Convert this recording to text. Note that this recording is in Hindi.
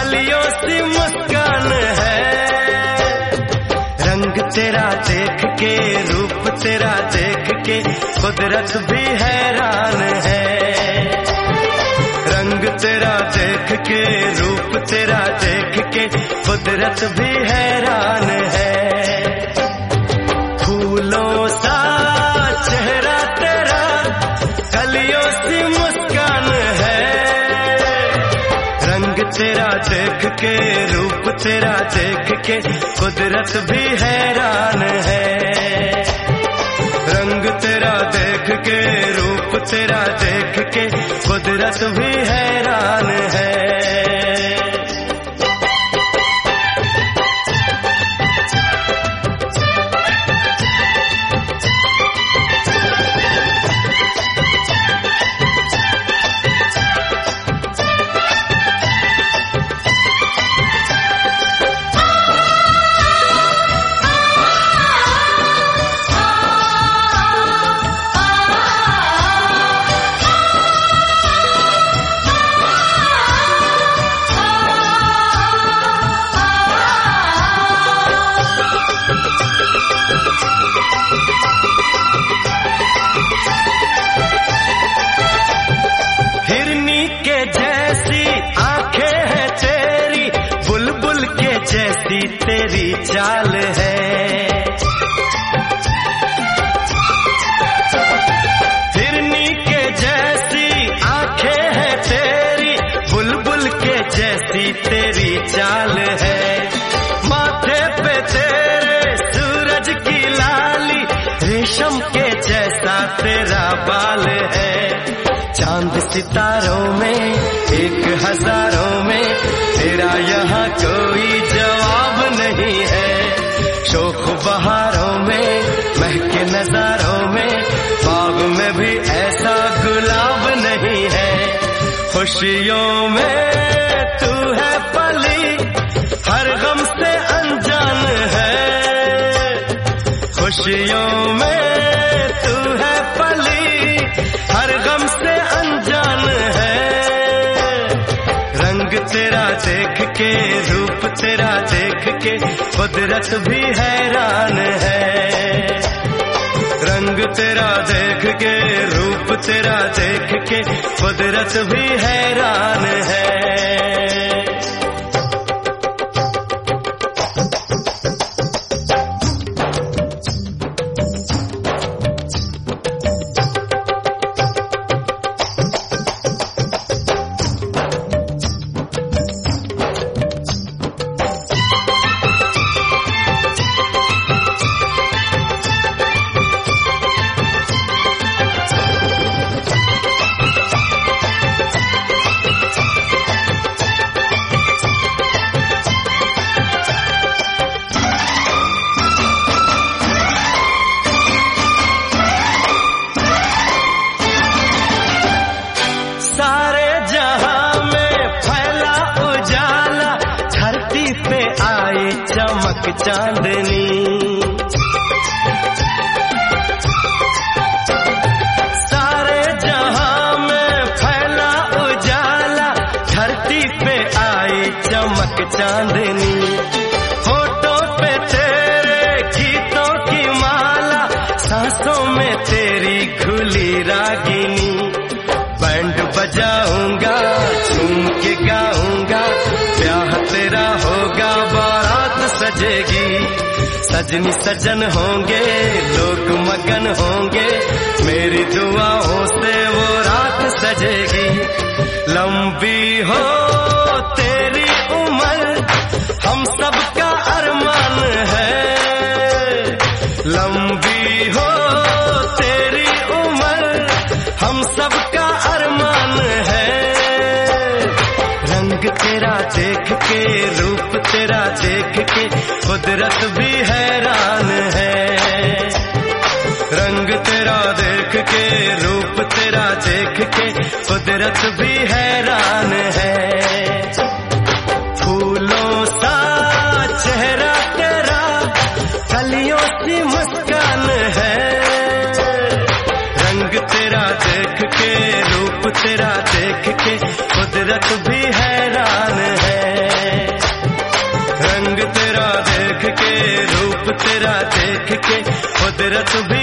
कलियों सी मुस्कान है। रंग तेरा देख के, रूप तेरा देख के कुदरत भी हैरान है। रंग तेरा देख के, रूप तेरा देख के कुदरत भी हैरान है। फूलों सा चेहरा तेरा, कलियों सी मुस्कान है। रंग तेरा देख के, रूप तेरा देख के कुदरत भी हैरान है। रंग तेरा देख के, रूप तेरा देख के कुदरत भी हैरान है। जैसी तेरी चाल है, हिरनी के जैसी आंखें हैं तेरी, बुलबुल के जैसी तेरी चाल है। माथे पे तेरे सूरज की लाली, रेशम के जैसा तेरा बाल है। चांद सितारों में, एक हजारों में तेरा यहाँ कोई जवाब नहीं है। शोख बहारों में, महके नजारों में, बाग में भी ऐसा गुलाब नहीं है। खुशियों में तू है पली, हर गम से अनजान है। खुशियों में तू है पली, हर गम से अनजान है। रंग तेरा देख के, रूप तेरा देख के कुदरत भी हैरान है। रंग तेरा देख के, रूप तेरा देख के कुदरत भी हैरान है। चमक चांदनी, सारे जहां में फैला उजाला, धरती पे आई चमक चांदनी। होठों पे तेरे गीतों की माला, सांसों में तेरी खुली रागिनी। बैंड बजाऊंगा, झूम के गाऊंगा, ब्याह तेरा होगा, बारात सजेगी। सजनी सजन होंगे, लोग मगन होंगे, मेरी दुआओं से वो रात सजेगी। लंबी हो तेरी उम्र, हम सबका अरमान है। लंबी हो तेरी उम्र, हम सबका अरमान है। रंग तेरा देख के, रूप तेरा देख के कुदरत भी हैरान है। रंग तेरा देख के, रूप तेरा देख के कुदरत भी हैरान है। फूलों सा चेहरा तेरा, कलियों सी मुस्कान है। रंग तेरा देख के, रूप तेरा देख के कुदरत भी हैरान है। कुदरत भी